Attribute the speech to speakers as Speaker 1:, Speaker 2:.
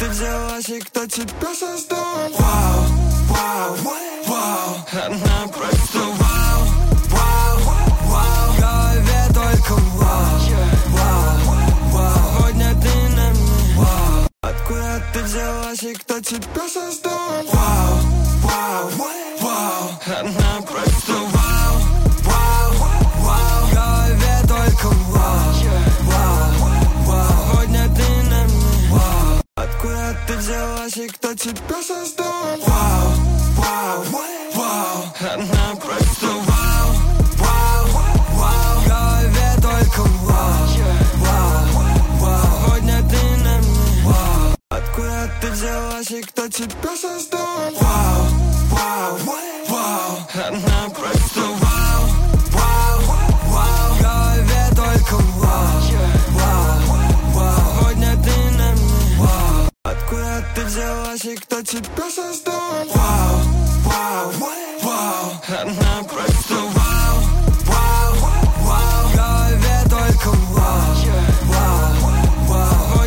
Speaker 1: взялась и кто тебя создал? Вау, вау, вау, она просто вау, вау, вау. В голове только вау, вау, вау. Сегодня ты на мне, вау. Откуда ты взялась и кто тебя создал? Вау, вау, вау, она просто вау, вау, вау. В голове только вау, вау, вау. Сегодня ты на мне, вау. Откуда ты взялась и кто тебя создал? Вау, вау, вау, она просто вау, вау, вау. В голове только вау, вау, вау. Сегодня ты на мне, вау. Откуда ты взялась и кто тебя создал? Вау, вау, вау, она просто вау, вау, вау. В голове только вау, вау, вау. Сегодня ты на мне, вау. Откуда ты взялась и кто тебя создал? Вау, вау, вау, она просто вау.